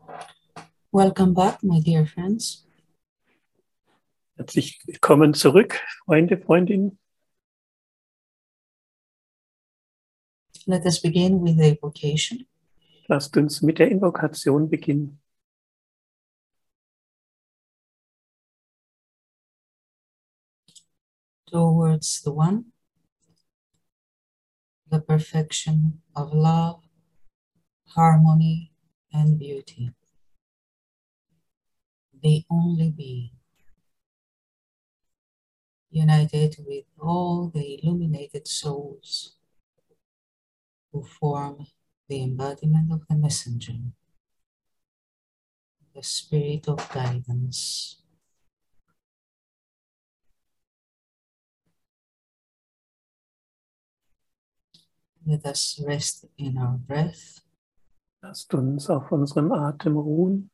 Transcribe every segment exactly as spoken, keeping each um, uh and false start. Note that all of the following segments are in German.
Welcome back, my dear friends. Herzlich willkommen zurück, Freunde, Freundinnen. Let us begin with the invocation. Lasst uns mit der Invokation beginnen. Towards the One, the perfection of love, harmony, and beauty, the only being, united with all the illuminated souls who form the embodiment of the messenger, the spirit of guidance. Let us rest in our breath. Lasst uns auf unserem Atem ruhen.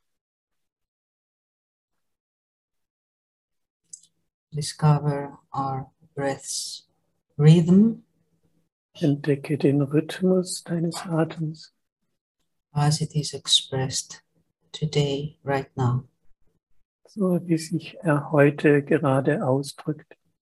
Discover our breath's rhythm Entdecke den Rhythmus deines Atems, as it is expressed today, right now. so wie sich er heute gerade ausdrückt.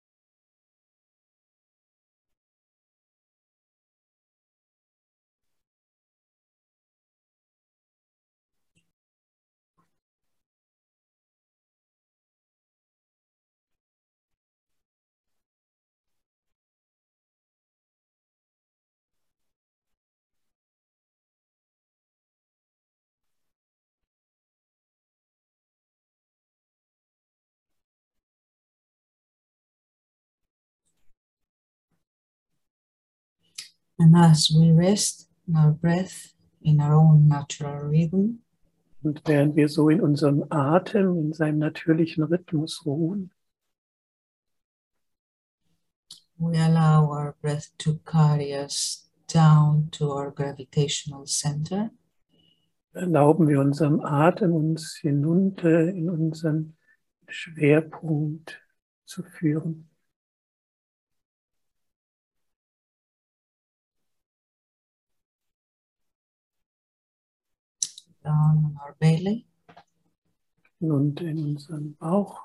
And as we rest in our breath in our own natural rhythm, Und während wir so in unserem Atem, in seinem natürlichen Rhythmus ruhen, we allow our breath to carry us down to our gravitational center. erlauben wir unserem Atem, uns hinunter in unseren Schwerpunkt zu führen. Down on our belly, Hinunter in unseren Bauch.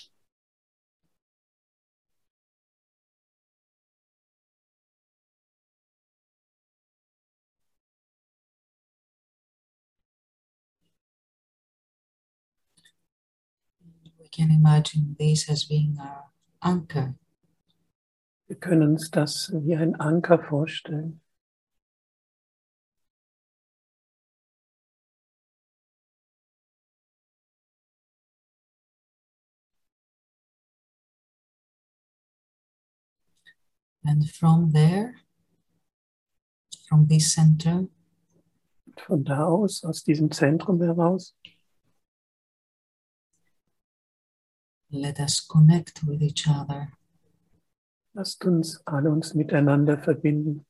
we can imagine this as being our anchor. Wir können uns das wie ein Anker vorstellen. And from there, from this center, Von da aus, aus diesem Zentrum heraus, let us connect with each other. lasst uns alle uns miteinander verbinden.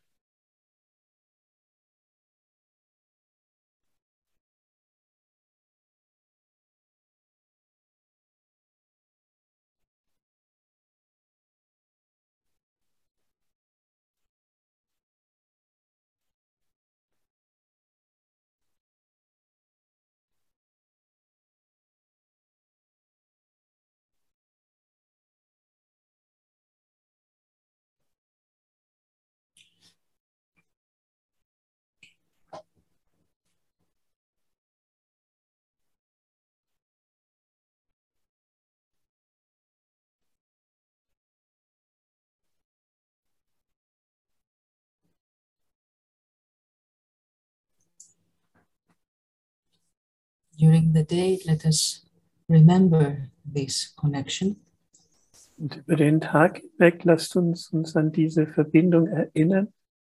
During the day, let us remember this connection. Und über den Tag hinweg lasst uns uns an diese Verbindung erinnern.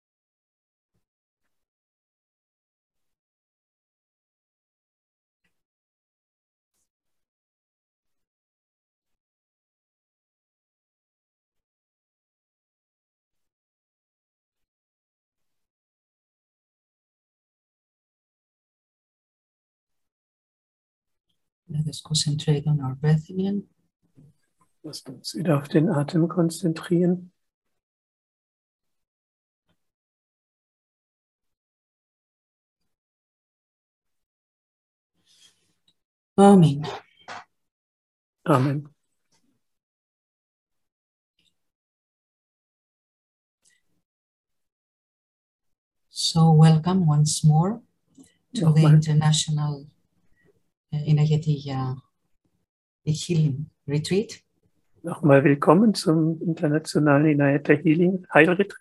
Let us concentrate on our breath again. Lasst uns wieder auf den Atem konzentrieren. Amen. Amen. So welcome once more to the Nochmal, International uh, Inayatiya Healing Retreat. nochmal willkommen zum internationalen Inayata Healing Heilretreat.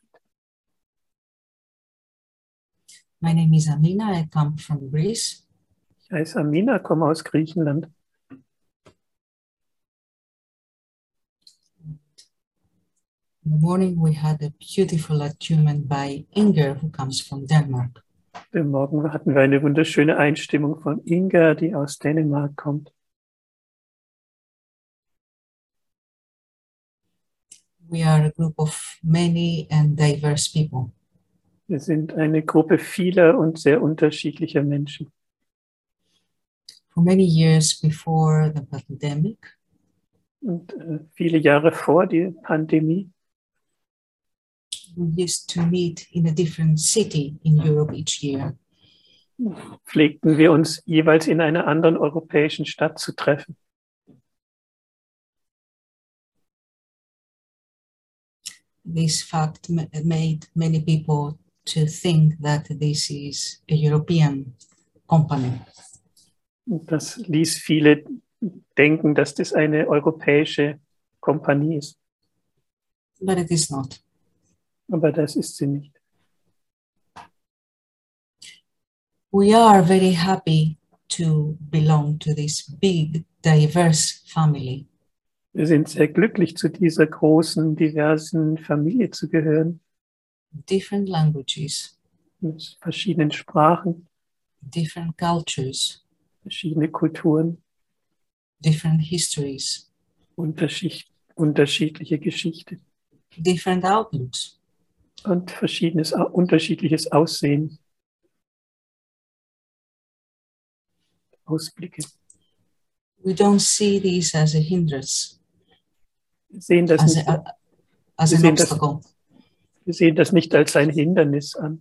My name is Amina. I come from Greece. Ich heiße Amina, komme aus Griechenland. In the morning, we had a beautiful attunement by Inger, who comes from Denmark. Heute Morgen hatten wir eine wunderschöne Einstimmung von Inga, die aus Dänemark kommt. We are a group of many and diverse people. Wir sind eine Gruppe vieler und sehr unterschiedlicher Menschen. For many years before the pandemic, Und äh, viele Jahre vor der Pandemie we used to meet in a different city in Europe each year. pflegten wir uns jeweils in einer anderen europäischen Stadt zu treffen. This fact ma- made many people to think that this is a European company. Und das ließ viele denken, dass das eine europäische Kompanie ist. But it is not. Aber das ist sie nicht. We are very happy to belong to this big, diverse family. Wir sind sehr glücklich, zu dieser großen, diversen Familie zu gehören, Different languages, mit verschiedenen Sprachen, different cultures, verschiedene Kulturen, different histories, unterschied unterschiedliche Geschichte different outlooks. und verschiedenes, unterschiedliches Aussehen, Ausblicke. We don't see this as a hindrance, Wir sehen das as, nicht, a, as wir an sehen das, obstacle. wir sehen das nicht als ein Hindernis an.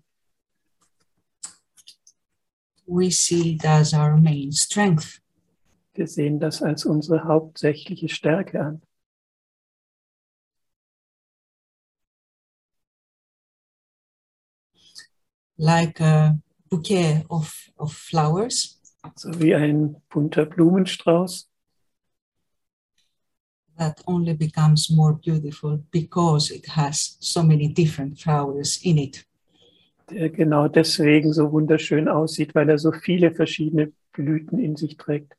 We see it as our main strength. Wir sehen das als unsere hauptsächliche Stärke an. Like a bouquet of, of flowers So wie ein bunter Blumenstrauß, that only becomes more beautiful because it has so many different flowers in it. der genau deswegen so wunderschön aussieht, weil er so viele verschiedene Blüten in sich trägt.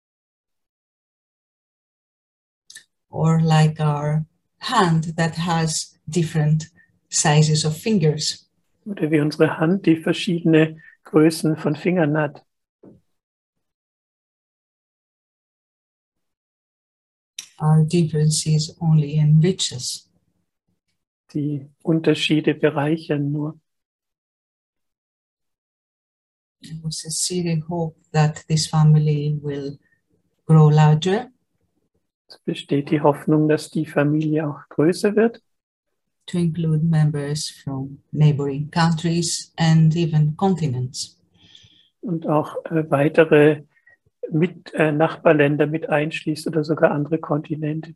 Or like our hand that has different sizes of fingers. Oder wie unsere Hand, die verschiedene Größen von Fingern hat. Our differences only enrich us. Die Unterschiede bereichern nur. And we sincerely hope that this family will grow larger, Es besteht die Hoffnung, dass die Familie auch größer wird to include members from neighboring countries and even continents. und auch äh, weitere mit, äh, Nachbarländer mit einschließt oder sogar andere Kontinente.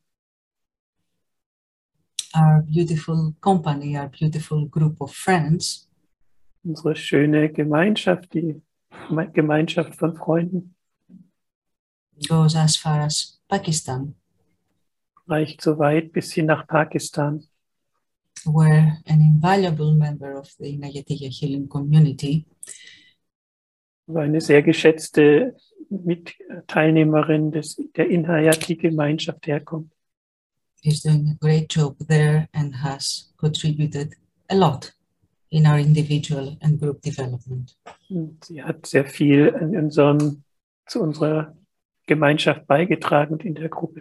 Our beautiful company, our beautiful group of friends Unsere schöne Gemeinschaft, die Geme- Gemeinschaft von Freunden, goes as far as Pakistan, reicht so weit bis hin nach Pakistan, where an invaluable member of the Nayatiya healing community wo eine sehr geschätzte Mitteilnehmerin des, der Inhayati-Gemeinschaft herkommt. is doing a great job there and has contributed a lot in our individual and group development. Und sie hat sehr viel in unserem, zu unserer Gemeinschaft beigetragen und in der Gruppe.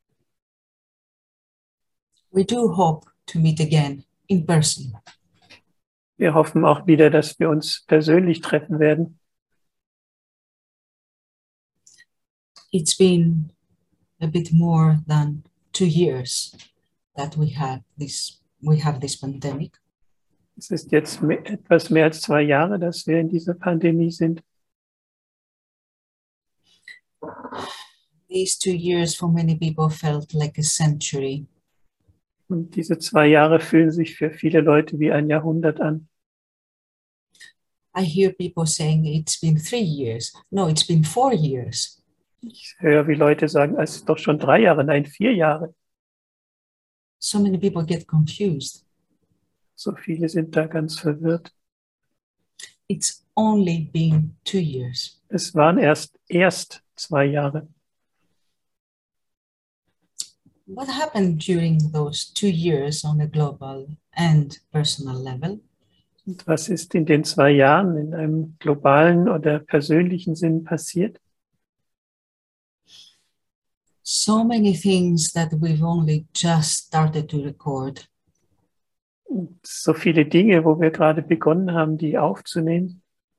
We do hope to meet again in person. Wir hoffen auch wieder, dass wir uns persönlich treffen werden. It's been a bit more than two years that we had this, we have this pandemic. Es ist jetzt mehr, etwas mehr als zwei Jahre, dass wir in dieser Pandemie sind. These two years for many people felt like a century. Und diese zwei Jahre fühlen sich für viele Leute wie ein Jahrhundert an. I hear people saying it's been three years. No, it's been four years. Ich höre, wie Leute sagen, es ist doch schon drei Jahre, nein, vier Jahre. So many people get confused. So viele sind da ganz verwirrt. It's only been two years. Es waren erst erst zwei Jahre. What happened during those two years on a global and personal level? Und was ist in den zwei Jahren in einem globalen oder persönlichen Sinn passiert? So many things that we've only just started to record. Und so viele Dinge, wo wir gerade begonnen haben, die aufzunehmen.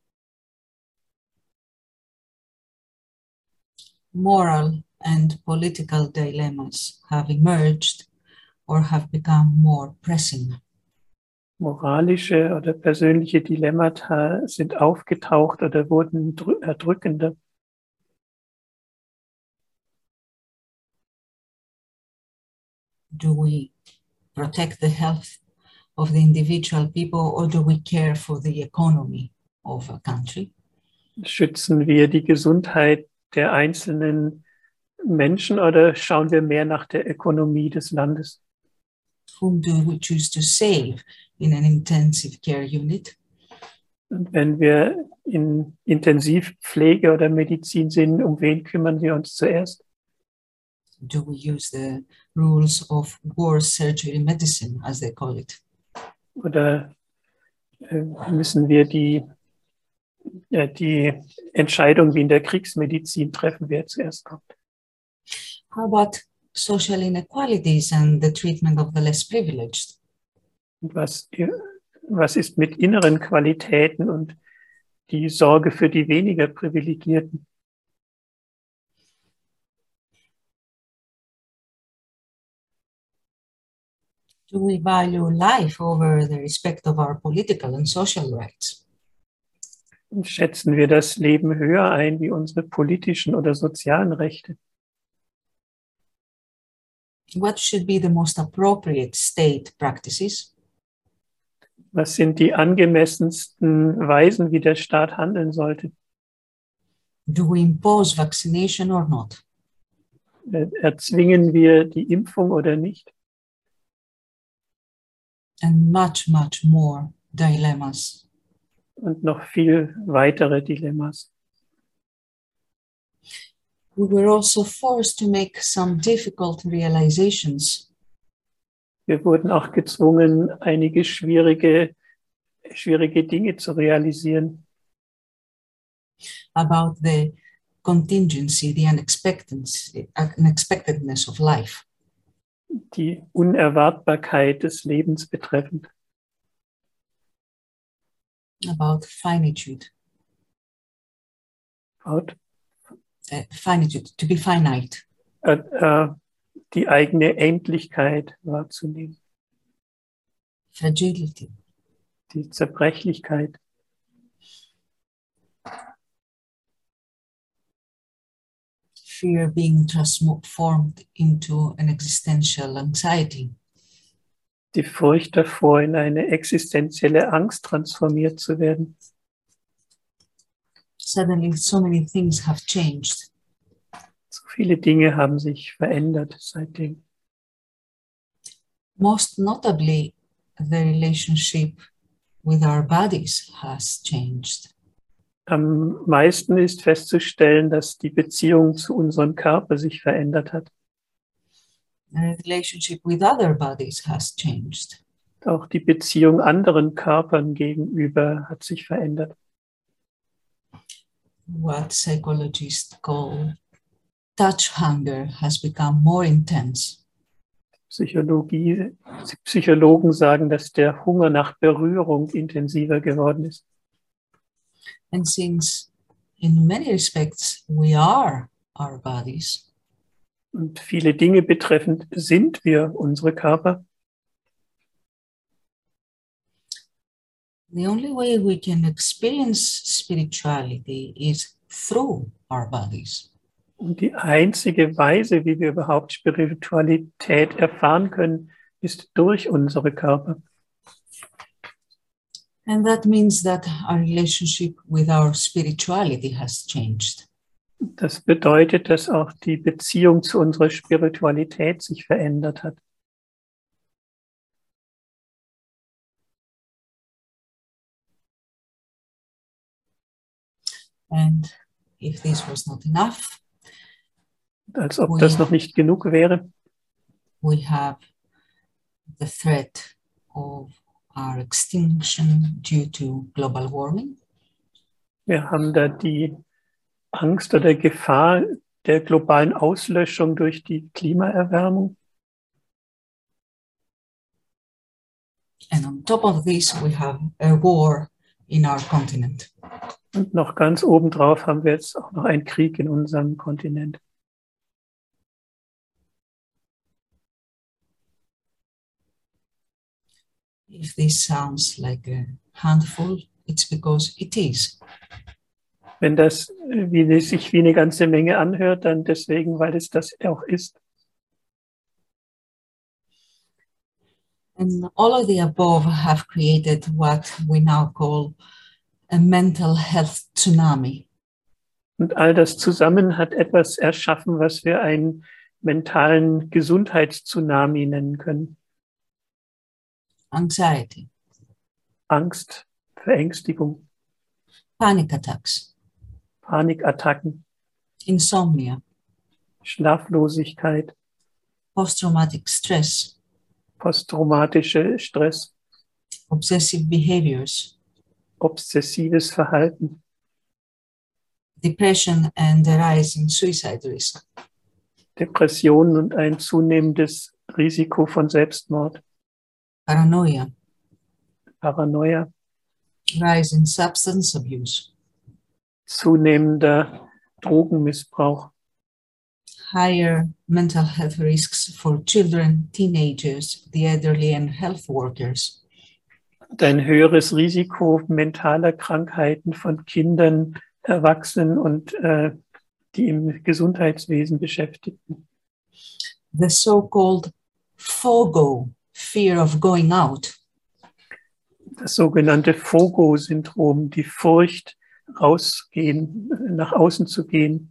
Moral and political dilemmas have emerged or have become more pressing. Moralische oder persönliche Dilemmata sind aufgetaucht oder wurden erdrückender. Do we protect the health of the individual people or do we care for the economy of a country? Schützen wir die Gesundheit der einzelnen Menschen oder schauen wir mehr nach der Ökonomie des Landes? Whom do we choose to save in an intensive care unit? Und wenn wir in Intensivpflege oder Medizin sind, um wen kümmern wir uns zuerst? Do we use the rules of war surgery medicine, as they call it? Oder äh, müssen wir die, ja, die Entscheidung wie in der Kriegsmedizin treffen, wer zuerst kommt? How about social inequalities and the treatment of the less privileged? Und was, was ist mit inneren Qualitäten und die Sorge für die weniger Privilegierten? Do we value life over the respect of our political and social rights? Und schätzen wir das Leben höher ein wie unsere politischen oder sozialen Rechte? What should be the most appropriate state practices? Was sind die angemessensten Weisen, wie der Staat handeln sollte? Do we impose vaccination or not? Erzwingen wir die Impfung oder nicht? And much, much more dilemmas. Und noch viel weitere Dilemmas. We were also forced to make some difficult realizations. Wir wurden auch gezwungen, einige schwierige, schwierige Dinge zu realisieren. About the contingency, the unexpectedness, unexpectedness of life. Die Unerwartbarkeit des Lebens betreffend. About finitude. About, uh, finitude, to be finite. Äh, äh, die eigene Endlichkeit wahrzunehmen. Fragility. Die Zerbrechlichkeit. Fear being transformed into an existential anxiety. Die Furcht davor, in eine existenzielle Angst transformiert zu werden. Suddenly, so many things have changed. So viele Dinge haben sich verändert seitdem. Most notably, the relationship with our bodies has changed. Am meisten ist festzustellen, dass die Beziehung zu unserem Körper sich verändert hat. The relationship with other bodies has changed. Auch die Beziehung anderen Körpern gegenüber hat sich verändert. What psychologists call touch hunger has become more intense. Psychologie, Psychologen sagen, dass der Hunger nach Berührung intensiver geworden ist. And since in many respects we are our bodies, und viele Dinge betreffend sind wir unsere Körper. The only way we can experience spirituality is through our bodies. Und die einzige Weise, wie wir überhaupt Spiritualität erfahren können, ist durch unsere Körper. And that means that our relationship with our spirituality has changed. Das bedeutet, dass auch die Beziehung zu unserer Spiritualität sich verändert hat. And if this was not enough, Als ob we, das noch nicht genug wäre, we have the threat of our extinction due to global warming. wir haben da die Angst oder Gefahr der globalen Auslöschung durch die Klimaerwärmung. And on top of this, we have a war in our continent. Und noch ganz obendrauf haben wir jetzt auch noch einen Krieg in unserem Kontinent. If this sounds like a handful, it's because it is. Wenn das wie, sich wie eine ganze Menge anhört, dann deswegen, weil es das auch ist. And all of the above have created what we now call a mental health tsunami. Und all das zusammen hat etwas erschaffen, was wir einen mentalen Gesundheitstsunami nennen können. Anxiety, Angst, Verängstigung, panic attacks, Panikattacken, insomnia, Schlaflosigkeit, post-traumatic stress, posttraumatische Stress, obsessive behaviors, obsessives Verhalten, depression and a rise in suicide risk, Depressionen und ein zunehmendes Risiko von Selbstmord, paranoia, Paranoia, rise in substance abuse, zunehmender Drogenmissbrauch, higher mental health risks for children, teenagers, the elderly and health workers, und ein höheres Risiko mentaler Krankheiten von Kindern, Erwachsenen und äh, die im Gesundheitswesen Beschäftigten. the so-called FOGO, fear of going out, Das sogenannte FOGO-Syndrom, die Furcht, rausgehen, nach außen zu gehen.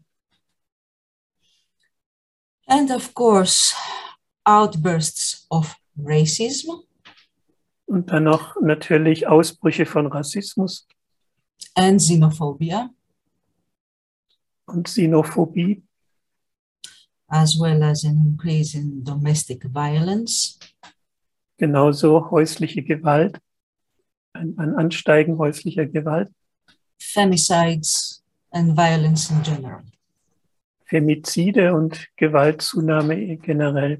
and of course, outbursts of racism Und dann noch natürlich Ausbrüche von Rassismus and xenophobia, und Xenophobie, as well as an increase in domestic violence, genauso häusliche Gewalt, ein, ein Ansteigen häuslicher Gewalt, femicides, and violence in general. Femizide und Gewaltzunahme generell.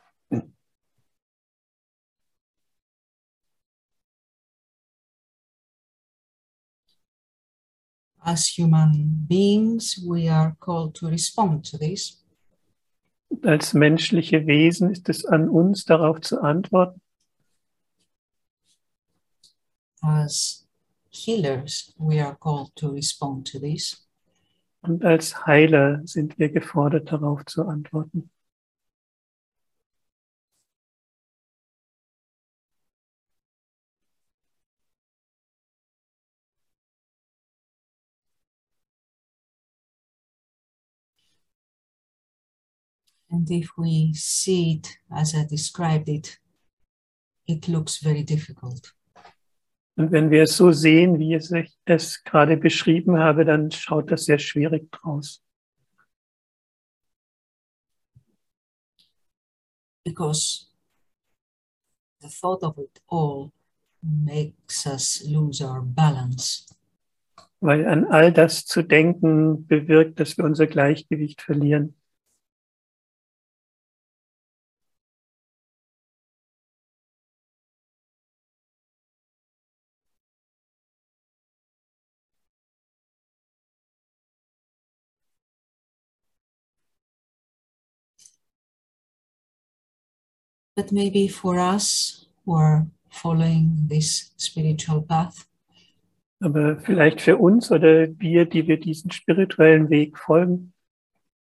As human beings, we are called to respond to this. Als menschliche Wesen ist es an uns, darauf zu antworten. As healers, we are called to respond to this. Und als Heiler sind wir gefordert, darauf zu antworten. And if we see it as I described it, it looks very difficult. Und wenn wir es so sehen, wie ich es gerade beschrieben habe, dann schaut das sehr schwierig draus. Because the thought of it all makes us lose our balance. Weil an all das zu denken bewirkt, dass wir unser Gleichgewicht verlieren. But maybe for us who are following this spiritual path, Aber vielleicht für uns oder wir, die wir diesen spirituellen Weg folgen,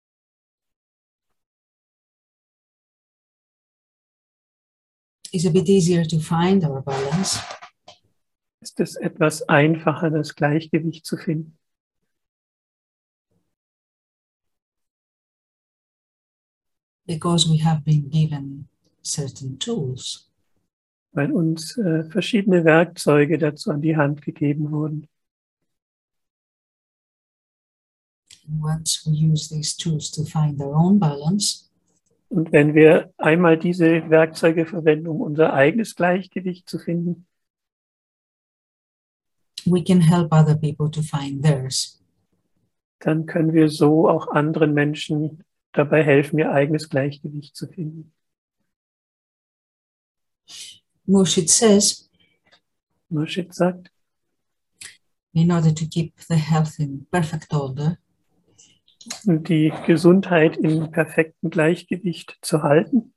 it's a bit easier to find our balance ist es etwas einfacher, das Gleichgewicht zu finden. because we have been given certain tools. Weil uns äh, verschiedene Werkzeuge dazu an die Hand gegeben wurden. Once we use these tools to find our own balance, Und wenn wir einmal diese Werkzeuge verwenden, um unser eigenes Gleichgewicht zu finden, we can help other people to find theirs. dann können wir so auch anderen Menschen dabei helfen, ihr eigenes Gleichgewicht zu finden. Murshid says, Murshid sagt, in order to keep the health in perfect order, um die Gesundheit im perfekten Gleichgewicht zu halten.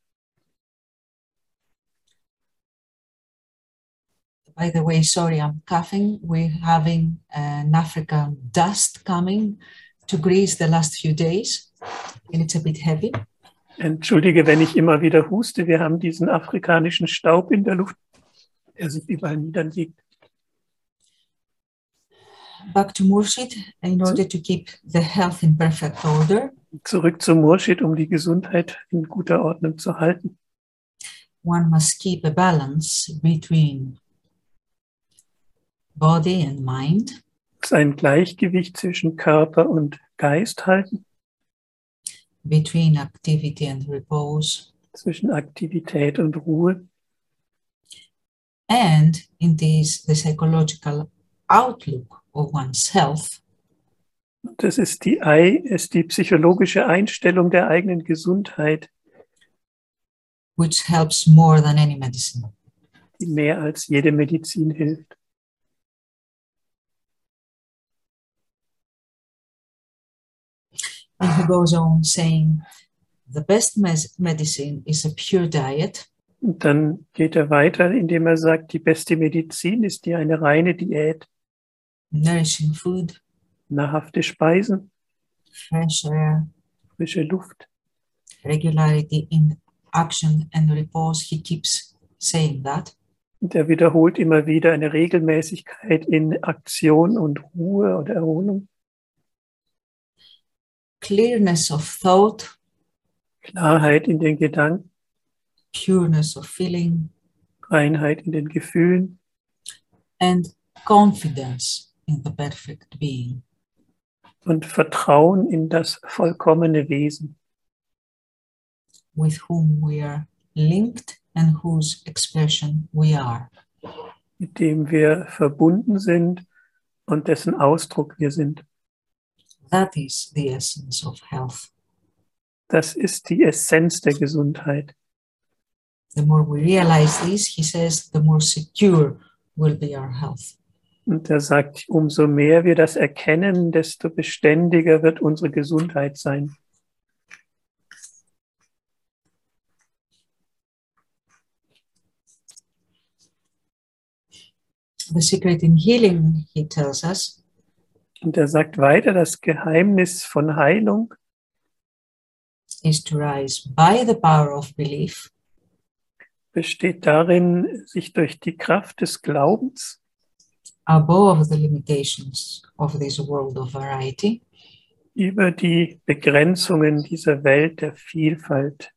By the way, sorry, I'm coughing. We're having an African dust coming to Greece the last few days, and it's a bit heavy. Entschuldige, wenn ich immer wieder huste. Wir haben diesen afrikanischen Staub in der Luft, der sich überall niederlegt. Back to Murshid, in order to keep the health in perfect order. Zurück zu Murshid, um die Gesundheit in guter Ordnung zu halten. One must keep a balance between body and mind. Ein Gleichgewicht zwischen Körper und Geist halten. Between activity and repose. Zwischen Aktivität und Ruhe. And in this, the psychological outlook of one's health. Das ist die, ist die psychologische Einstellung der eigenen Gesundheit, which helps more than any medicine. Die mehr als jede Medizin hilft. And he goes on saying, the best medicine is a pure diet. Und dann geht er weiter, indem er sagt, die beste Medizin ist die eine reine Diät. Nourishing food. Nahrhafte Speisen. Fresh air. Frische Luft. Regularity in action and repose. He keeps saying that. Und er wiederholt immer wieder eine Regelmäßigkeit in Aktion und Ruhe oder Erholung. Clearness of thought. Klarheit in den Gedanken. Pureness of feeling. Reinheit in den Gefühlen. And confidence in the perfect being. Und Vertrauen in das vollkommene Wesen. With whom we are linked and whose expression we are. Mit dem wir verbunden sind und dessen Ausdruck wir sind. That is the essence of health. Das ist die Essenz der Gesundheit. The more we realize this, he says, the more secure will be our health. Und er sagt, umso mehr wir das erkennen, desto beständiger wird unsere Gesundheit sein. The secret in healing, he tells us, und er sagt weiter, das Geheimnis von Heilung is to rise by the power of belief, besteht darin, sich durch die Kraft des Glaubens above the limitations of this world of variety, über die Begrenzungen dieser Welt der Vielfalt,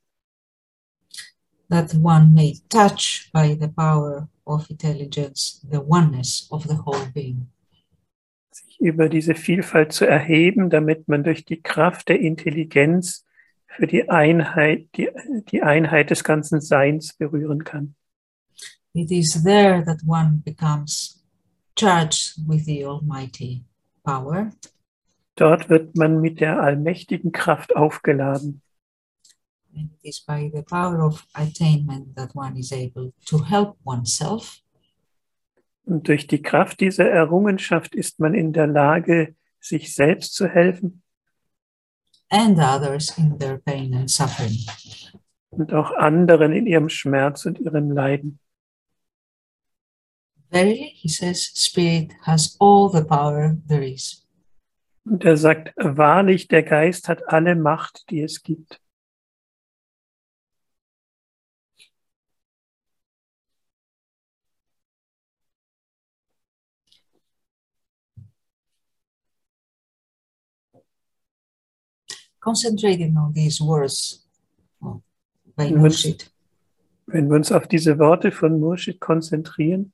that one may touch by the power of intelligence the oneness of the whole being. sich über diese Vielfalt zu erheben, damit man durch die Kraft der Intelligenz für die Einheit, die, die Einheit des ganzen Seins berühren kann. It is there that one becomes charged with the almighty power. Dort wird man mit der allmächtigen Kraft aufgeladen. And it is by the power of attainment that one is able to help oneself. Und durch die Kraft dieser Errungenschaft ist man in der Lage, sich selbst zu helfen. And others in their pain and suffering. Und auch anderen in ihrem Schmerz und ihrem Leiden. Verily, he says, Spirit has all the power there is. Und er sagt, wahrlich, der Geist hat alle Macht, die es gibt. Concentrating on these words uh, by Wenn wir, uns, Murshid, wenn wir uns auf diese Worte von Murshid konzentrieren,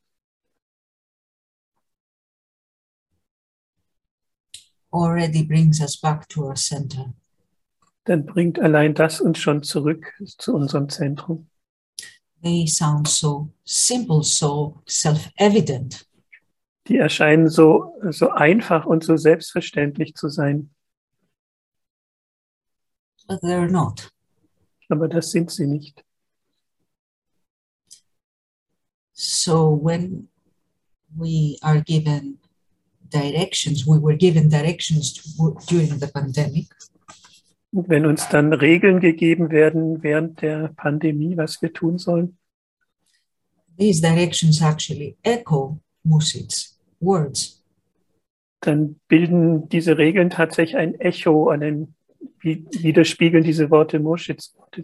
already brings us back to our center. dann bringt allein das uns schon zurück zu unserem Zentrum. They sound so simple, so self-evident. Die erscheinen so, so einfach und so selbstverständlich zu sein. But they're not. Aber das sind sie nicht. So when we are given directions, we were given directions to, during the pandemic. Und wenn uns dann Regeln gegeben werden während der Pandemie, was wir tun sollen, these directions actually echo Murshid's words. Dann bilden diese Regeln tatsächlich ein Echo, einen, widerspiegeln diese Worte Murshids Worte.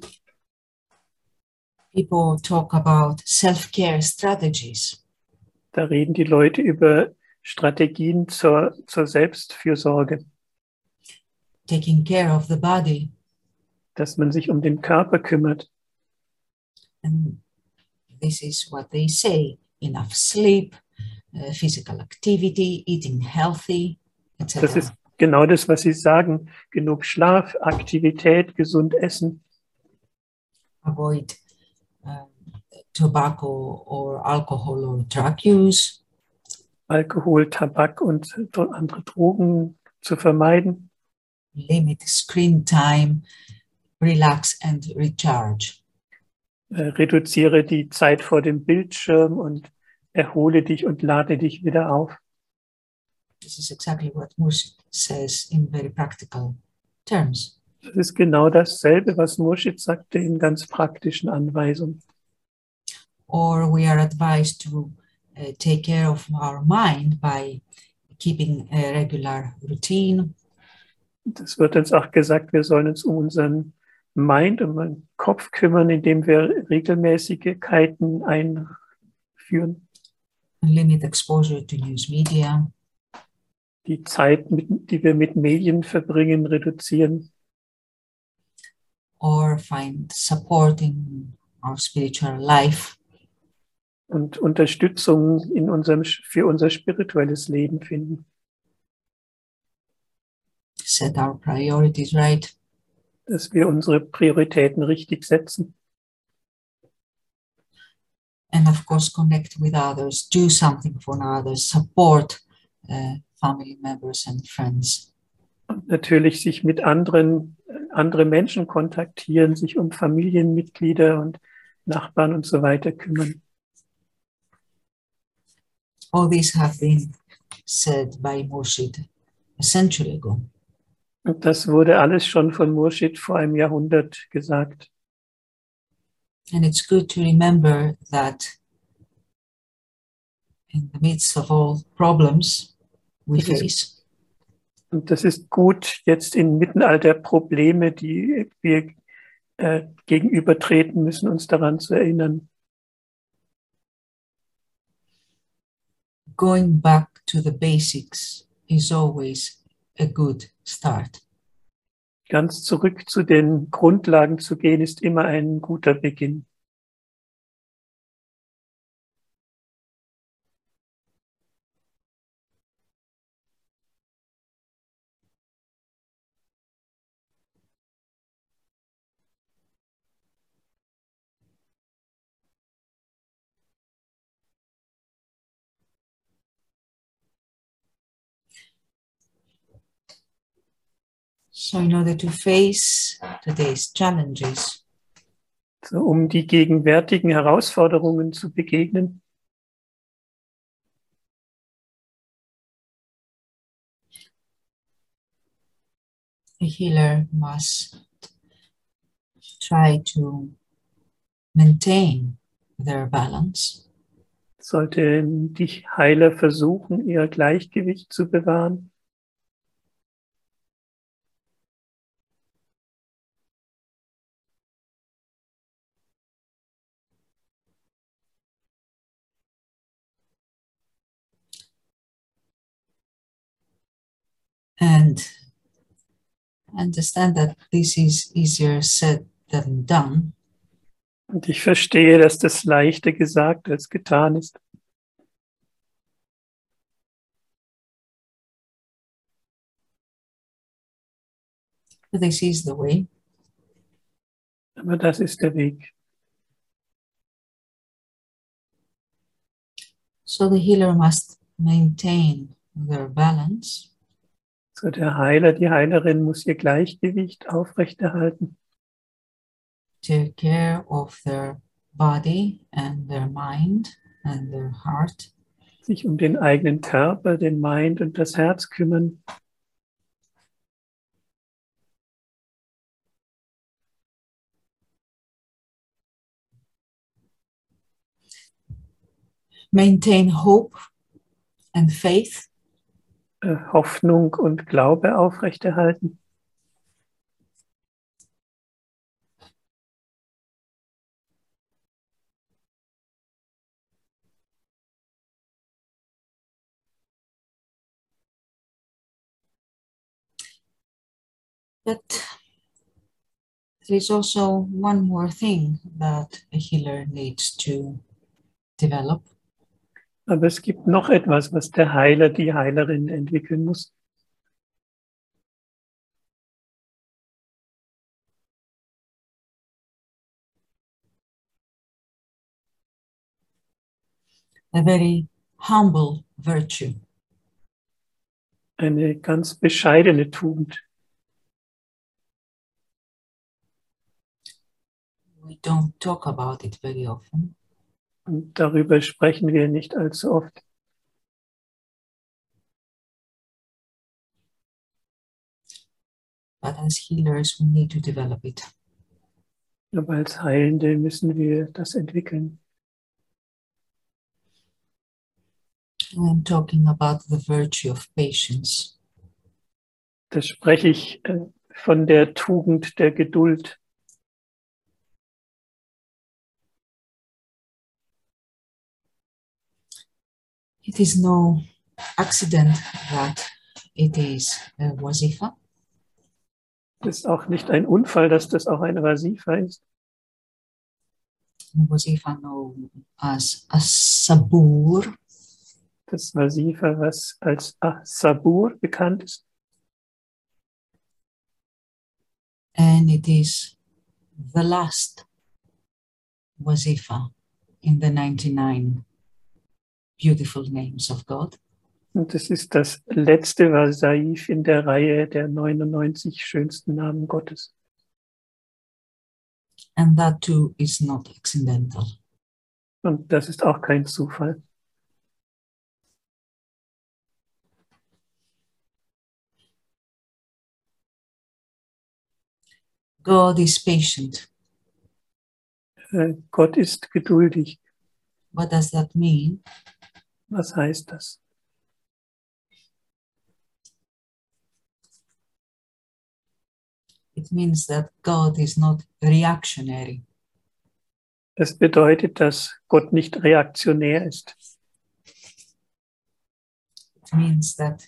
People talk about self-care strategies. Da reden die Leute über Strategien zur, zur Selbstfürsorge. Taking care of the body. Dass man sich um den Körper kümmert. And this is what they say, enough sleep, uh, physical activity, eating healthy, et cetera. Das ist genau das, was sie sagen. Genug Schlaf, Aktivität, gesund essen. Avoid uh, tobacco or alcohol or drug use. Alkohol, Tabak und andere Drogen zu vermeiden. Limit screen time, relax and recharge. Reduziere die Zeit vor dem Bildschirm und erhole dich und lade dich wieder auf. This is exactly what Murshid says in very practical terms. Das ist genau dasselbe, was Murshid sagte in ganz praktischen Anweisungen. Or we are advised to uh, take care of our mind by keeping a regular routine. Das wird uns auch gesagt, wir sollen uns um unseren Mind, um den Kopf kümmern, indem wir Regelmäßigkeiten einführen. Limit exposure to news media. Die Zeit, mit, die wir mit Medien verbringen, reduzieren. Or find support in our spiritual life. Und Unterstützung in unserem, für unser spirituelles Leben finden. Set our priorities right. Dass wir unsere Prioritäten richtig setzen. And of course connect with others, do something for others, support uh, family members and friends. Und natürlich sich mit anderen, andere Menschen kontaktieren, sich um Familienmitglieder und Nachbarn und so weiter kümmern. All these have been said by Murshid a century ago. Und das wurde alles schon von Murshid vor einem Jahrhundert gesagt. And it's good to remember that in the midst of all problems we Das ist, face, und das ist gut, jetzt inmitten all der Probleme, die wir äh, gegenübertreten müssen, uns daran zu erinnern. going back to the basics is always a good start. Ganz zurück zu den Grundlagen zu gehen, ist immer ein guter Beginn. So in order to face today's challenges, So, um die gegenwärtigen Herausforderungen zu begegnen, a healer must try to maintain their balance sollten die Heiler versuchen, ihr Gleichgewicht zu bewahren. and understand that this is easier said than done. Und ich verstehe, dass das leichter gesagt als getan ist. But this is the way. Aber das ist der Weg. So the healer must maintain their balance. So der Heiler, die Heilerin muss ihr Gleichgewicht aufrechterhalten. Take care of their body and their mind and their heart. Sich um den eigenen Körper, den Mind und das Herz kümmern. Maintain hope and faith. Äh, Hoffnung und Glaube aufrechterhalten. But there is also one more thing that a healer needs to develop. Aber es gibt noch etwas, was der Heiler, die Heilerin entwickeln muss. A very humble virtue. Eine ganz bescheidene Tugend. We don't talk about it very often. Und darüber sprechen wir nicht allzu oft. But as healers, we need to develop it. Aber als Heilende müssen wir das entwickeln. I'm talking about the virtue of patience. Da spreche ich äh, von der Tugend der Geduld. It is no accident that it is a wazifa. Es ist auch nicht ein Unfall, dass das auch eine Wasifa ist. Wazifa known as a sabur. Das Wasifa, was als Sabur bekannt ist. And it is the last wazifa in the ninety-nine beautiful names of God. Und es ist das letzte Wasaif in der Reihe der neunundneunzig schönsten Namen Gottes. And that too is not accidental. Und das ist auch kein Zufall. God is patient. Äh, Gott ist geduldig. What does that mean? Was heißt das? It means that God is not reactionary. Es bedeutet, dass Gott nicht reaktionär ist. It means that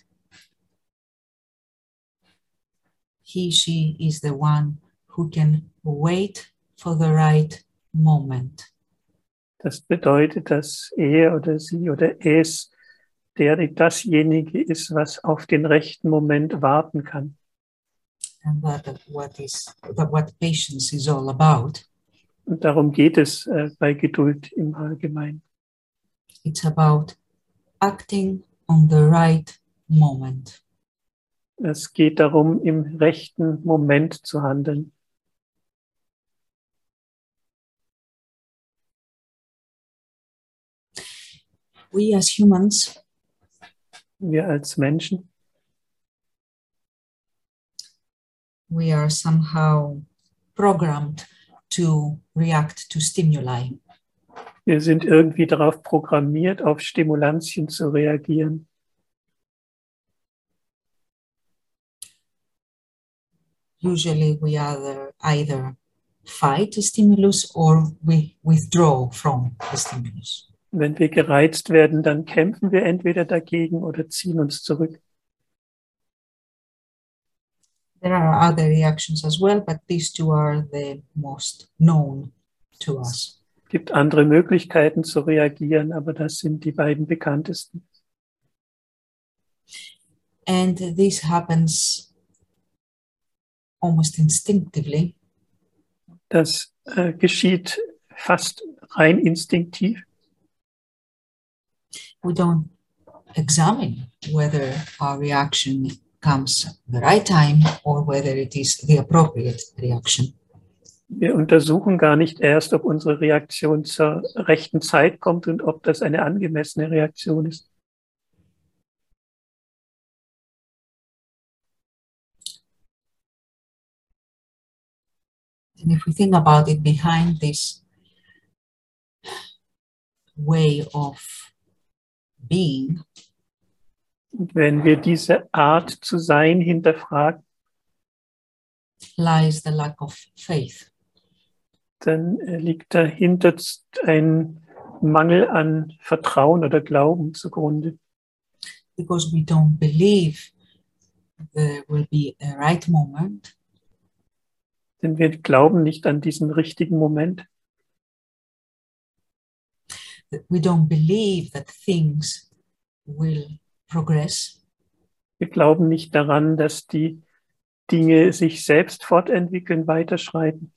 he, she is the one who can wait for the right moment. Das bedeutet, dass er oder sie oder es der dasjenige ist, was auf den rechten Moment warten kann. And that what is that what patience is all about. Und darum geht es äh, bei Geduld im Allgemeinen. It's about acting on the right moment. Es geht darum, im rechten Moment zu handeln. We as humans, Wir als Menschen, we are somehow programmed to react to stimuli. wir sind irgendwie darauf programmiert, auf Stimulantien zu reagieren. Usually we either, either fight the stimulus or we withdraw from the stimulus. Wenn wir gereizt werden, dann kämpfen wir entweder dagegen oder ziehen uns zurück. There are other reactions as well, but these two are the most known to us. Es gibt andere Möglichkeiten zu reagieren, aber das sind die beiden bekanntesten. And this happens almost instinctively. Das äh, geschieht fast rein instinktiv. We don't examine whether our reaction comes at the right time or whether it is the appropriate reaction. Wir untersuchen gar nicht erst, ob unsere Reaktion zur rechten Zeit kommt und ob das eine angemessene Reaktion ist. And if we think about it, behind this way of being, Und wenn wir diese Art zu sein hinterfragen, lies the lack of faith. dann äh, liegt dahinter ein Mangel an Vertrauen oder Glauben zugrunde. Because we don't believe there will be a right moment. Denn wir glauben nicht an diesen richtigen Moment. We don't believe that things will progress. Wir glauben nicht daran, dass die Dinge sich selbst fortentwickeln, weiterschreiten.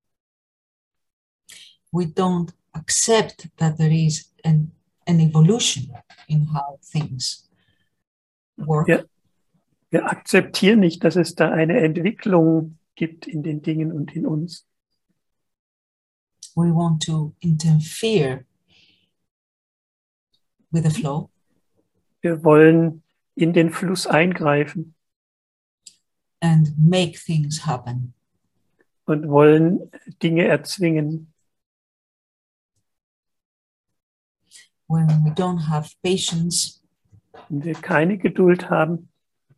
We don't accept that there is an, an evolution in how things work. Wir, wir akzeptieren nicht, dass es da eine Entwicklung gibt in den Dingen und in uns. We want to interfere with the flow. Wir wollen in den Fluss eingreifen And make things happen. und wollen Dinge erzwingen. When we don't have patience, Wenn wir keine Geduld haben,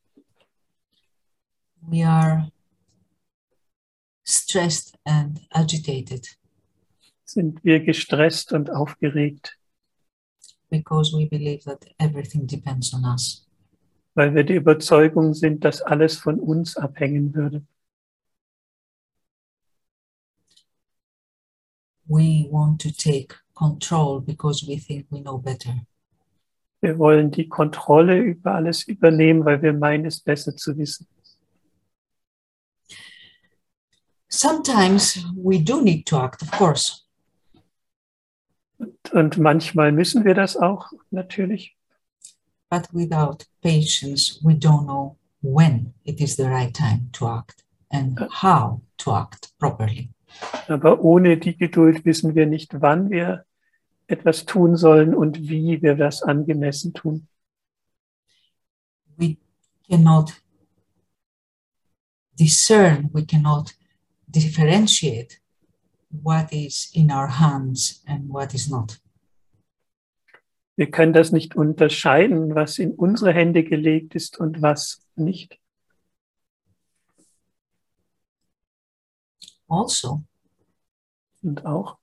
we are stressed and agitated sind wir gestresst und aufgeregt, because we believe that everything depends on us. weil wir die Überzeugung sind, dass alles von uns abhängen würde. We want to take control because we think we know better. Wir wollen die Kontrolle über alles übernehmen, weil wir meinen, es besser zu wissen. Sometimes we do need to act, of course, Und, und manchmal müssen wir das auch, natürlich. but without patience, we don't know when it is the right time to act and how to act properly. Aber ohne die Geduld wissen wir nicht, wann wir etwas tun sollen und wie wir das angemessen tun. We cannot discern, we cannot differentiate what is in our hands and what is not. Wir können das nicht unterscheiden, was in unsere Hände gelegt ist und was nicht. Also, Und auch,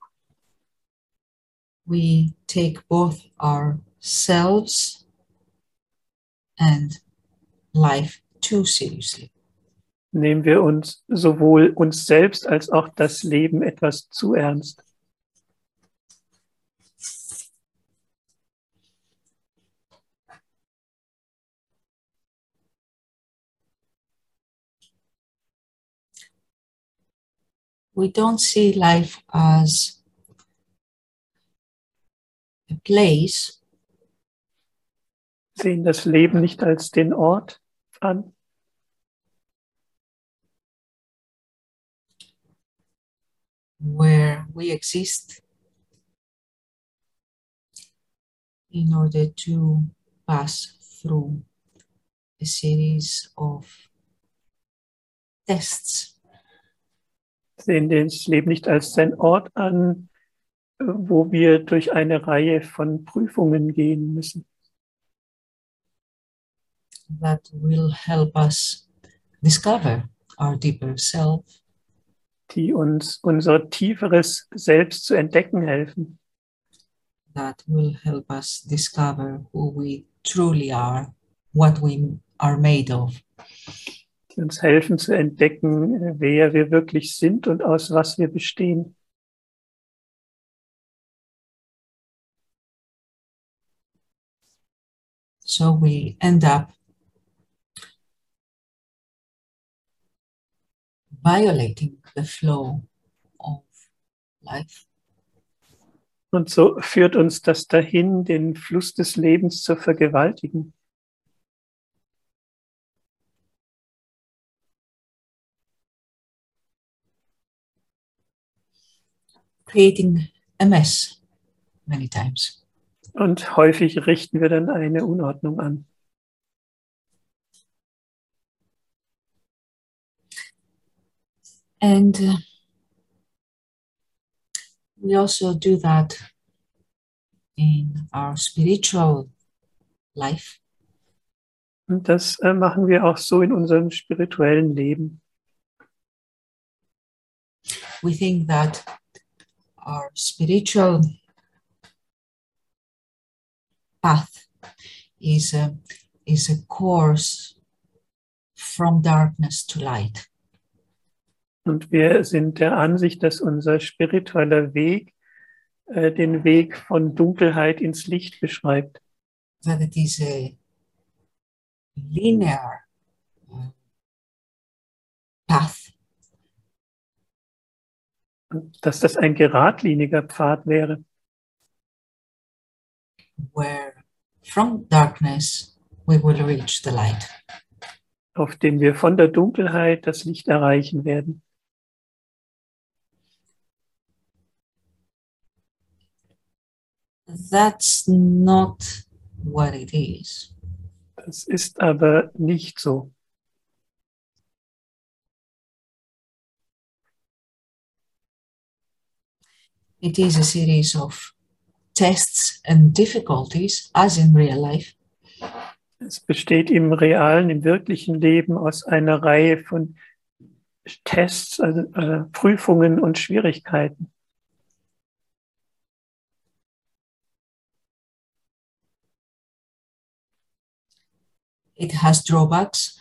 we take both ourselves and life too seriously. nehmen wir uns sowohl uns selbst als auch das Leben etwas zu ernst. We don't see life as a place Sehen das Leben nicht als den Ort an, where we exist in order to pass through a series of tests. sehen das Leben nicht als den Ort an, wo wir durch eine Reihe von Prüfungen gehen müssen, That will help us discover our deeper self, die uns unser tieferes Selbst zu entdecken helfen, that will help us discover who we truly are, what we are made of. die uns helfen zu entdecken, wer wir wirklich sind und aus was wir bestehen. So we end up violating the flow of life. Und so führt uns das dahin, den Fluss des Lebens zu vergewaltigen. Creating a mess many times. Und häufig richten wir dann eine Unordnung an. And uh, we also do that in our spiritual life. Und das äh, machen wir auch so in unserem spirituellen Leben. We think that our spiritual path is a, is a course from darkness to light. Und wir sind der Ansicht, dass unser spiritueller Weg äh, den Weg von Dunkelheit ins Licht beschreibt. That it is a linear uh, path. Und dass das ein geradliniger Pfad wäre. Where from darkness we will reach the light. Auf dem wir von der Dunkelheit das Licht erreichen werden. That's not what it is. Das ist aber nicht so. It is a series of tests and difficulties, as in real life. Es besteht im realen, im wirklichen Leben aus einer Reihe von Tests, also äh, Prüfungen und Schwierigkeiten. It has drawbacks.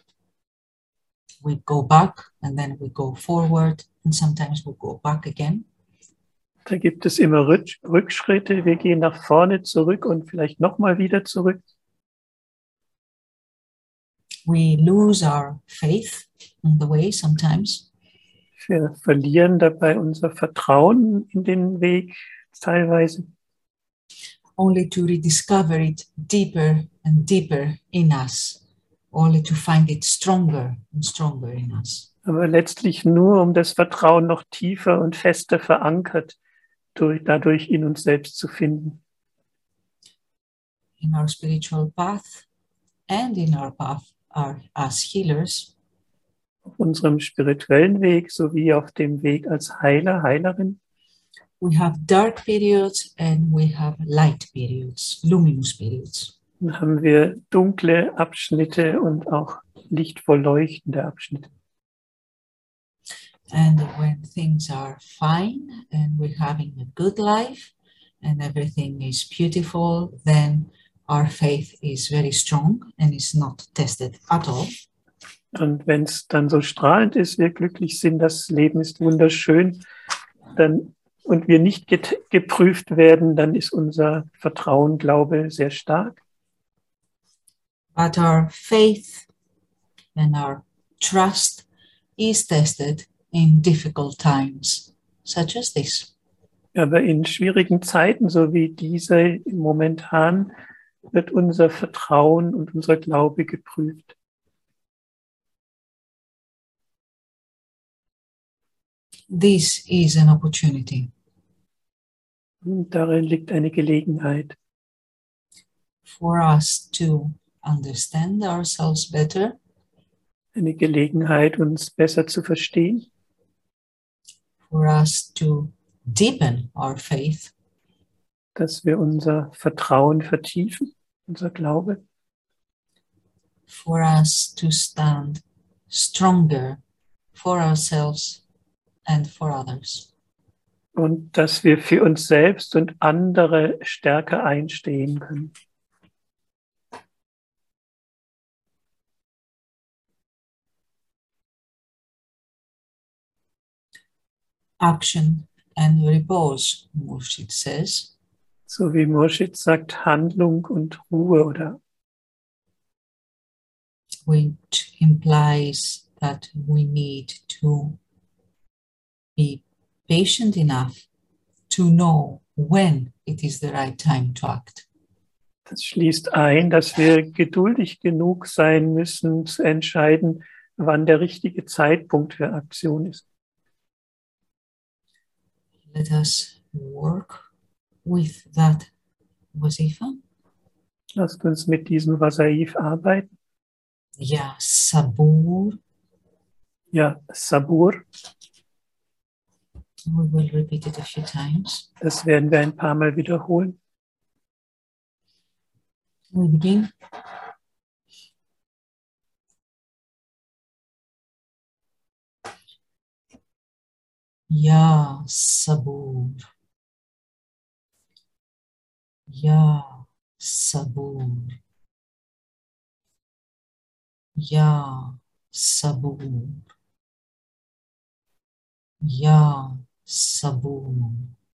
We go back and then we go forward and sometimes we go back again. Da gibt es immer Rückschritte. Wir gehen nach vorne zurück und vielleicht nochmal wieder zurück. We lose our faith on the way sometimes. Wir verlieren dabei unser Vertrauen in den Weg teilweise. Only to rediscover it deeper and deeper in us. Only to find it stronger and stronger in us. Aber letztlich nur, um das Vertrauen noch tiefer und fester verankert durch, dadurch in uns selbst zu finden. In our spiritual path and in our path are as healers. Auf unserem spirituellen Weg sowie auf dem Weg als Heiler, Heilerin. We have dark periods and we have light periods, luminous periods. Dann haben wir dunkle Abschnitte und auch lichtvoll leuchtende Abschnitte. And when things are fine and we're having a good life and everything is beautiful, then our faith is very strong and is not tested at all. Und wenn es dann so strahlend ist, wir glücklich sind, das Leben ist wunderschön, dann und wir nicht get- geprüft werden, dann ist unser Vertrauen, Glaube sehr stark. But our faith and our trust is tested in difficult times, such as this. Aber in schwierigen Zeiten, so wie diese momentan, wird unser Vertrauen und unser Glaube geprüft. This is an opportunity Und darin liegt eine Gelegenheit, for us to understand ourselves better, eine Gelegenheit, uns besser zu verstehen, for us to deepen our faith, dass wir unser Vertrauen vertiefen, unser Glaube, for us to stand stronger for ourselves and for others. und dass wir für uns selbst und andere stärker einstehen können. action and repose, Murshid says. So wie Murshid sagt, Handlung und Ruhe oder which implies that we need to be patient enough to know when it is the right time to act. das schließt ein, dass wir geduldig genug sein müssen, zu entscheiden, wann der richtige Zeitpunkt für Aktion ist. Let us work with that wazifa. Lasst uns mit diesem Wasaif arbeiten. Ya Sabur. Ja, Sabur. We will repeat it a few times. Das werden wir ein paar Mal wiederholen. We begin. Ya Sabur. Ya Sabur. Ya Sabur. Ya Sabur.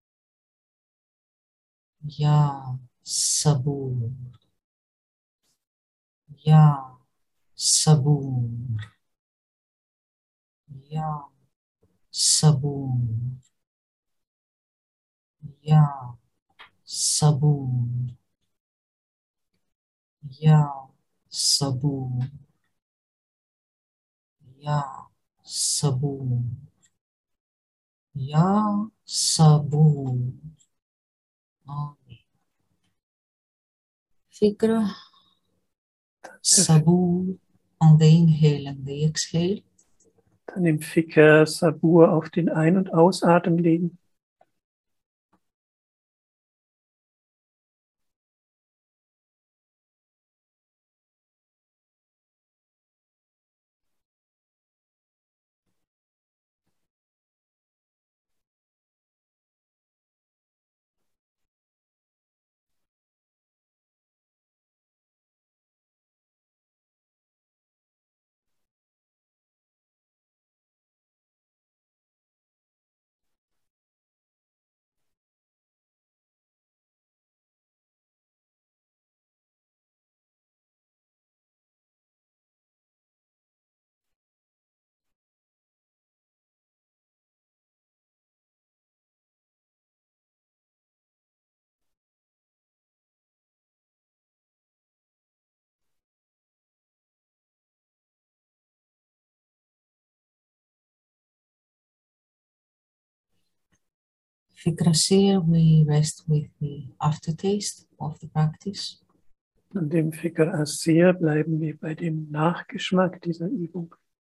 Ya Sabur. Ya Sabur. Ya Sabur. Ya Sabur. Ya Sabur. Ya Sabur. Ya Sabur. Amen. Fikra Sabur on the inhale and the exhale. Dann im Fikr Sabur auf den Ein- und Ausatmen legen. Fikra Sir, we rest with the aftertaste of the practice. Und im Fikr Asir bleiben wir bei dem Nachgeschmack dieser Übung.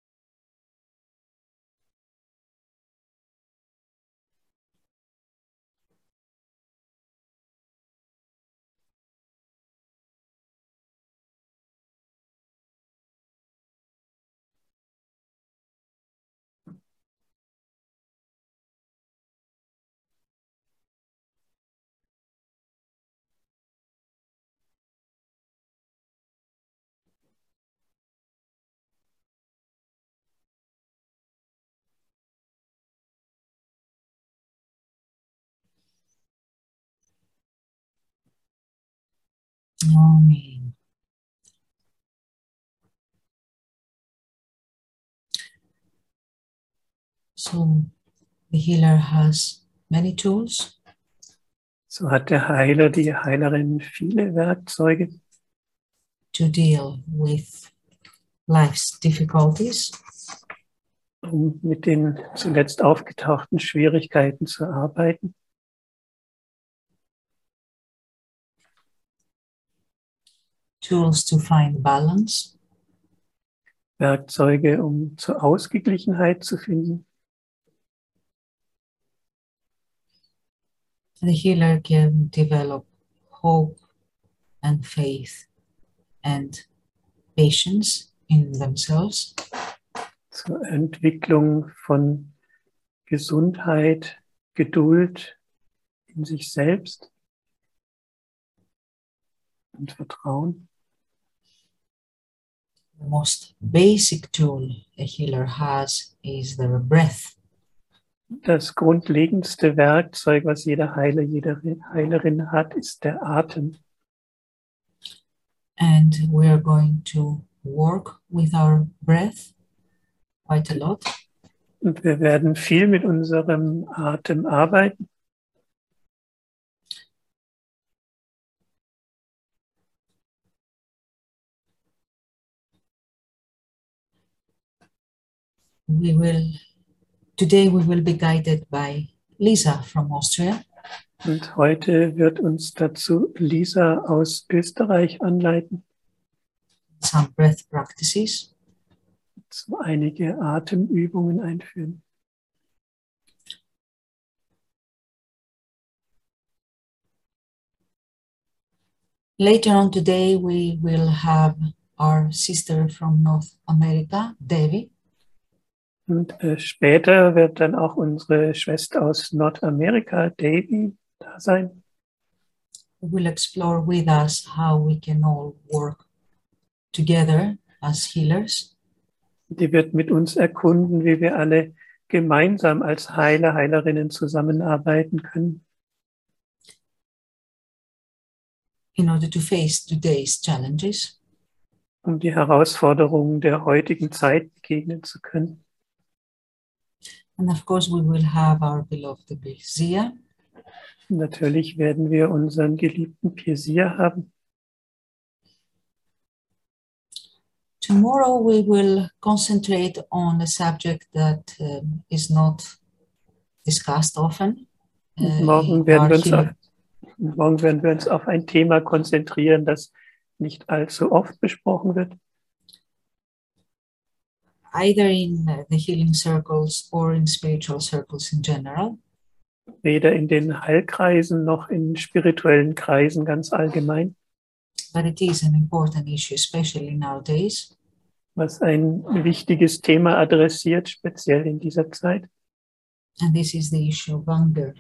Amen. So the healer has many tools. So hat der Heiler, die Heilerin viele Werkzeuge, To deal with life's difficulties. um mit den zuletzt aufgetauchten Schwierigkeiten zu arbeiten. Tools to find balance. Werkzeuge, um zur Ausgeglichenheit zu finden. The healer can develop hope and faith and patience in themselves. Zur Entwicklung von Gesundheit, Geduld in sich selbst und Vertrauen. The most basic tool a healer has is their breath. Das grundlegendste Werkzeug, was jeder Heiler, jede Heilerin hat, ist der Atem. And we are going to work with our breath quite a lot. Und wir werden viel mit unserem Atem arbeiten. We will, today we will be guided by Lisa from Austria. Und heute wird uns dazu Lisa aus Österreich anleiten. Some breath practices. So einige Atemübungen einführen. Later on today, we will have our sister from North America, Devi. Und äh, später wird dann auch unsere Schwester aus Nordamerika, Devi, da sein. Who will explore with us how we can all work together as healers. Die wird mit uns erkunden, wie wir alle gemeinsam als Heiler, Heilerinnen zusammenarbeiten können. In order to face today's challenges. Um die Herausforderungen der heutigen Zeit begegnen zu können. And of course we will have our beloved Pirsia. Natürlich werden wir unseren geliebten Pirsia haben. Tomorrow we will concentrate on a subject that um, is not discussed often. Und Uh, morgen, werden wir uns auf, morgen werden wir uns auf ein Thema konzentrieren, das nicht allzu oft besprochen wird. Either in the healing circles or in spiritual circles in general. Weder in den Heilkreisen noch in spirituellen Kreisen ganz allgemein. But it is an important issue, especially nowadays. Was ein wichtiges Thema adressiert, speziell in dieser Zeit. And this is the issue of anger.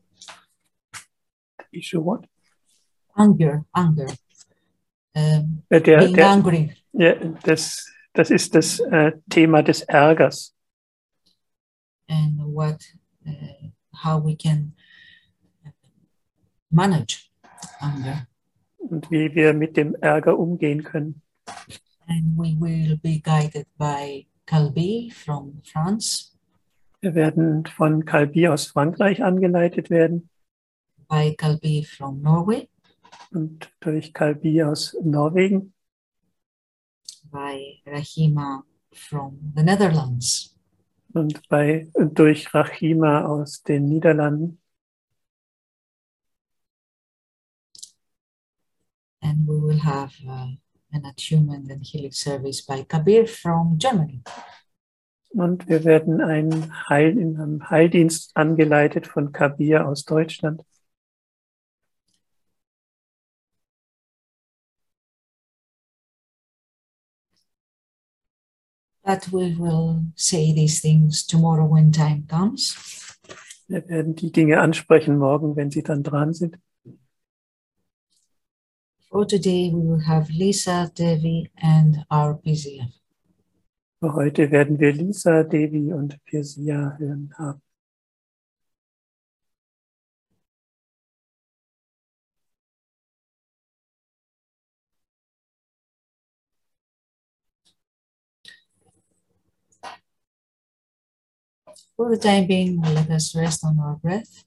Issue what? Anger, anger. Um, der, being der, angry. Ja, das, das ist das äh, Thema des Ärgers. And what, uh, how we can manage anger. Und wie wir mit dem Ärger umgehen können. And we will be guided by Calbi from France. Wir werden von Calbi aus Frankreich angeleitet werden. By Calbi from Norway. Und durch Calbi aus Norwegen. By Rahima from the Netherlands. Und bei, durch Rahima aus den Niederlanden. And we will have uh, an attunement and healing service by Kabir from Germany. Und wir werden einen Heil, in einem Heildienst angeleitet von Kabir aus Deutschland. But we will say these things tomorrow when time comes. Wir werden die Dinge ansprechen morgen, wenn sie dann dran sind. For today we will have Lisa, Devi and our Pirsia. Für heute werden wir Lisa, Devi und Pirsia hören haben. For the time being, let us rest on our breath.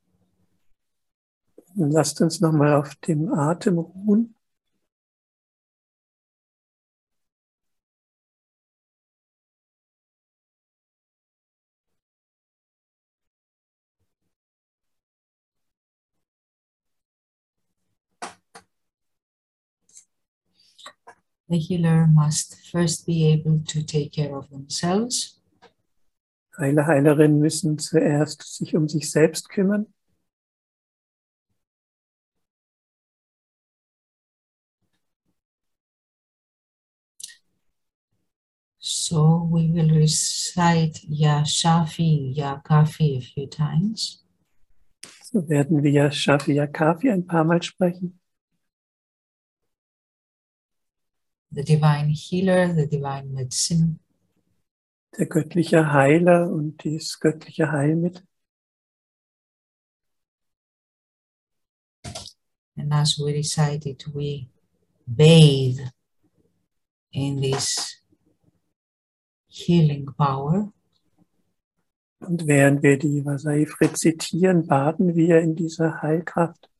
Lasst uns nochmal auf dem Atem ruhen. The healer must first be able to take care of themselves. Heiler, Heilerinnen müssen zuerst sich um sich selbst kümmern. So we will recite Ya Shafi, Ya Kafi a few times. So werden wir Ja Shafi, Ya Kafi ein paar Mal sprechen. The divine healer, the divine medicine. Der göttliche Heiler und das göttliche Heilmittel. And as we recite it, we bathe in this healing power. Und während wir die Vasaif rezitieren, baden wir in dieser Heilkraft.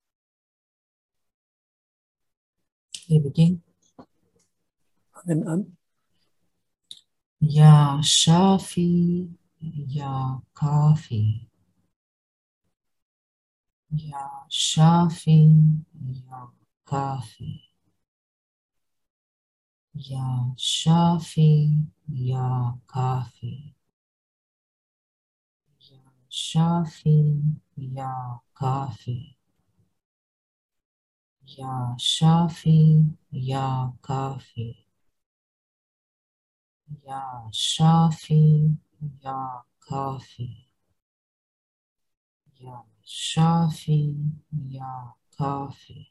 We begin. Fangen an. Ya Shafi, Ya Kafi. Ya Shafi, Ya Kafi. Ya Shafi, Ya Kafi. Ya Shafi, Ya Kafi. Ya Shafi, Ya Kafi. Ya Shafi, Ya Kafi. Ya Shafi, Ya Kafi.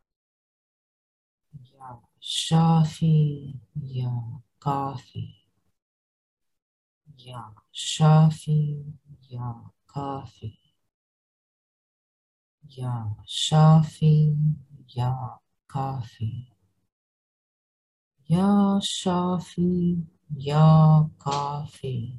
Ya Shafi, Ya Kafi. Ya Shafi, Ya Kafi. Ya Shafi, Ya Kafi. Ya Shafi, Ya Kafi.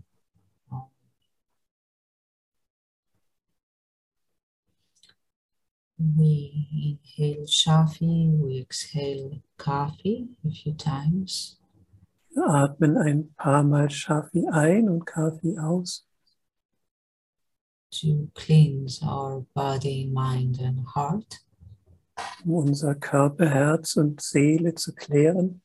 We inhale Shafi, we exhale Kafi a few times. Wir atmen ein paar Mal Shafi ein und Kafi aus, to cleanse our body, mind and heart. um unser Körper, Herz und Seele zu klären.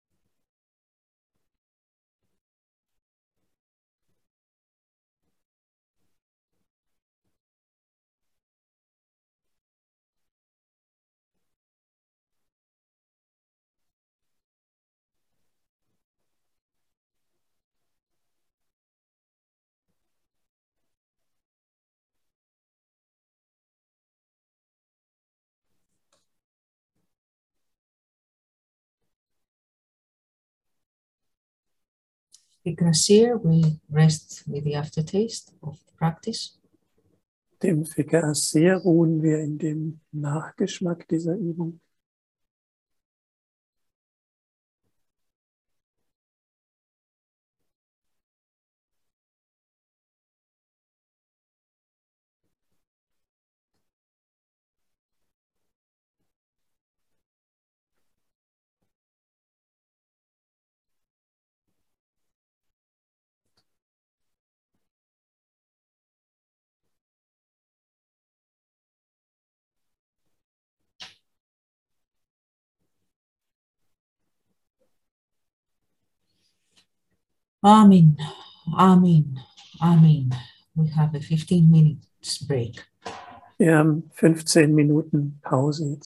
Because here we rest with the aftertaste of the practice. Dem Fikr Asir ruhen wir in dem Nachgeschmack dieser Übung. Amen, Amen, Amen. We have a fifteen minutes break. Wir haben fünfzehn Minuten Pause.